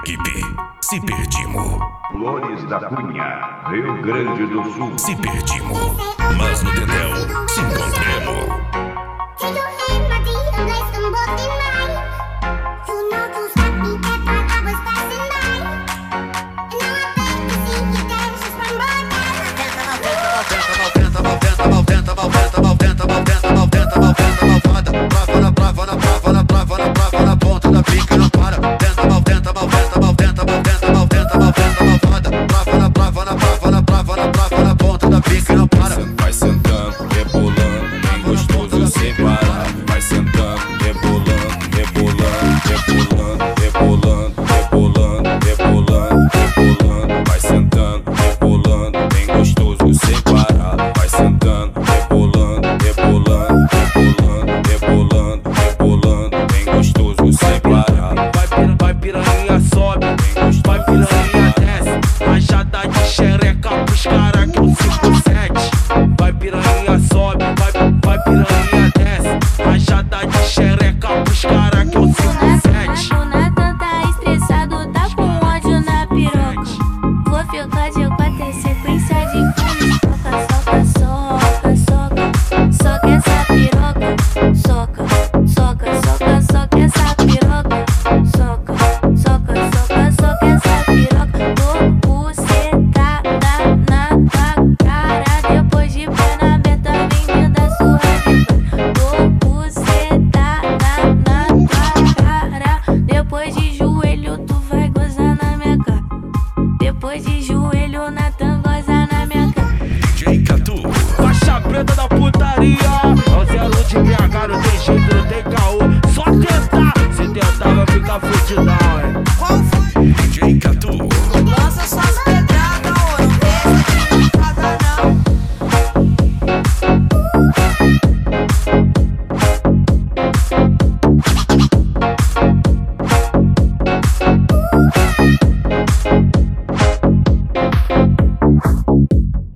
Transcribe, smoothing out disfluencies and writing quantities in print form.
equipe, se perdimos. Flores da Cunha, Rio Grande do Sul. Se perdimos, mas no Dedéu se encontremos. Na ponta da pica não para. Tenta, mal, tenta, mal, tenta, mal, tenta, mal, tenta, mal, tenta, mal, tenta, malvada. Na ponta da pica não para. Vai sentando, rebolando, bem gostoso sem parar. Vai sentando, rebolando, rebolando, rebolando, rebolando, rebolando, rebolando. Vai sentando, rebolando, bem gostoso sem parar. Vai sentando, rebolando, rebolando, rebolando, rebolando, rebolando, bem gostoso sem parar. Vai piranha sobe, vai piranha desce. Rajada de xereca pros cara que eu 57. Vai piranha sobe, vai piranha desce. Rajada de xereca pros cara que eu 57. Jonathan tá estressado, tá com ódio na piroca. Vou ficar de 4 em sequência de fumes. Soca, soca, soca, soca essa piroca. Soca, soca, soca, soca essa piroca. Soca, soca, soca, soca essa piroca. Tô bucetada na tua cara. Depois de perna aberta, vem da sua vida. Tô bucetada na tua cara. Depois de joelho, tu vai gozar na minha cara. Depois de joelho, Natan goza na minha cara. DJ Catu, Faixa preta da putaria. É o zero de BH, não tem jeito, não tem caô.